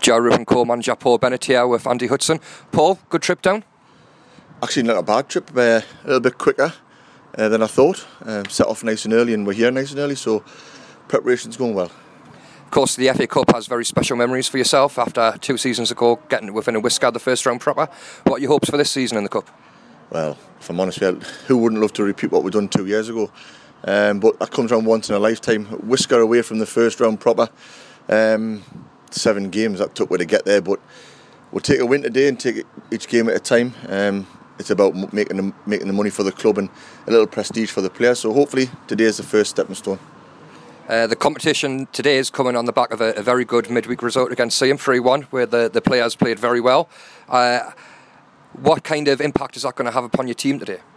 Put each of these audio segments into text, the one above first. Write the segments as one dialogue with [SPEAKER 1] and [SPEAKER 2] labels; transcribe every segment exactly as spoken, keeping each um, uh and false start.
[SPEAKER 1] Joe Ruben co-manager Paul Bennett here with Andy Hudson. Paul, good trip down?
[SPEAKER 2] Actually not a bad trip, uh, a little bit quicker uh, than I thought. Um, set off nice and early and we're here nice and early, so preparation's going well.
[SPEAKER 1] Of course, the F A Cup has very special memories for yourself after two seasons ago getting within a whisker the first round proper. What are your hopes for this season in the Cup?
[SPEAKER 2] Well, if I'm honest with you, who wouldn't love to repeat what we've done two years ago? Um, but that comes around once in a lifetime. Whisker away from the first round proper. Um, seven games that took way to get there, but we'll take a win today and take it each game at a time. Um, it's about making the, making the money for the club and a little prestige for the players. So hopefully today is the first stepping stone.
[SPEAKER 1] Uh, the competition today is coming on the back of a, a very good midweek result against Seaham, three one, where the, the players played very well. Uh, what kind of impact is that going to have upon your team today?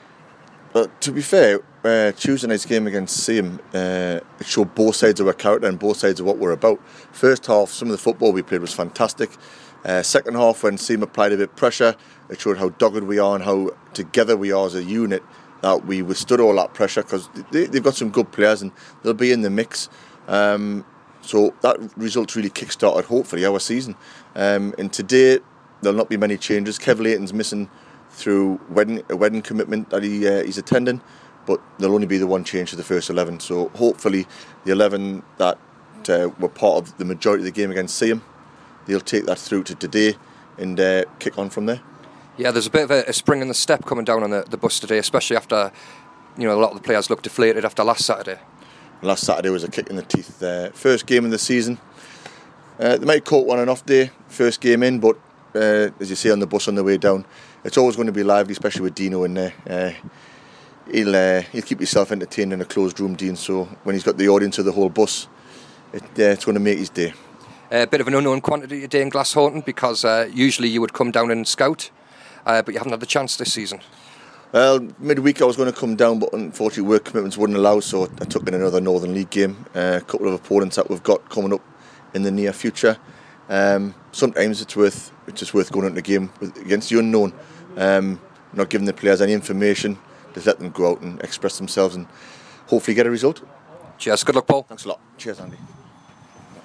[SPEAKER 2] But to be fair, uh, Tuesday night's game against Seaham, uh, it showed both sides of our character and both sides of what we're about. First half, some of the football we played was fantastic. Uh, second half, when Seaham applied a bit of pressure, it showed how dogged we are and how together we are as a unit, that we withstood all that pressure, because they, they've got some good players and they'll be in the mix. Um, so that result really kick-started, hopefully, our season. Um, and today, there'll not be many changes. Kev Layton's missing through wedding, a wedding commitment that he uh, he's attending, but there'll only be the one change to the first eleven. So hopefully the eleven that uh, were part of the majority of the game against Seaham, they'll take that through to today and uh, kick on from there. Yeah,
[SPEAKER 1] there's a bit of a, a spring in the step coming down on the, the bus today, especially after, you know, a lot of the players looked deflated after last Saturday.
[SPEAKER 2] Last Saturday was a kick in the teeth. Uh, first game of the season. Uh, they might caught one an off day, first game in, but uh, as you see on the bus on the way down, it's always going to be lively, especially with Dino in there. Uh, he'll uh, he'll keep himself entertained in a closed room, Dean. So when he's got the audience of the whole bus, it, uh, it's going to make his day.
[SPEAKER 1] A bit of an unknown quantity today in Glasshorton, because uh, usually you would come down and scout, uh, but you haven't had the chance this season.
[SPEAKER 2] Well, midweek I was going to come down, but unfortunately work commitments wouldn't allow, so I took in another Northern League game. Uh, a couple of opponents that we've got coming up in the near future. Um, sometimes it's worth it's just worth going into the game with, against the unknown, um, not giving the players any information, just let them go out and express themselves and hopefully get a result.
[SPEAKER 1] Cheers, good luck, Paul.
[SPEAKER 2] Thanks a lot. Cheers, Andy.